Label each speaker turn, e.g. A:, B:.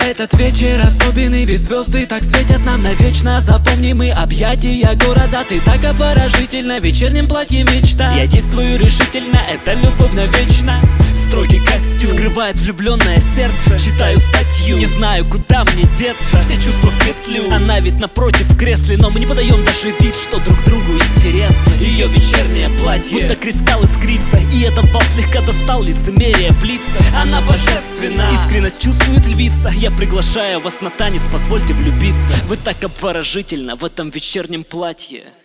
A: Этот вечер особенный, ведь звезды так светят нам навечно. Запомни мы объятия города, ты так обворожительна. В вечернем платье мечта, я действую решительно, это любовь навечно. Строгий костюм скрывает влюбленное сердце. Читаю статью, не знаю, куда мне деться. Все чувства в петлю, она ведь напротив в кресле. Но мы не подаем даже вид, что друг другу интересно. Ее вечернее платье будто кристалл искрится, и этот бал слегка достал лицемерие в лица. Она божественна, искренность чувствует львица. Я приглашаю вас на танец, позвольте влюбиться. Вы так обворожительно в этом вечернем платье.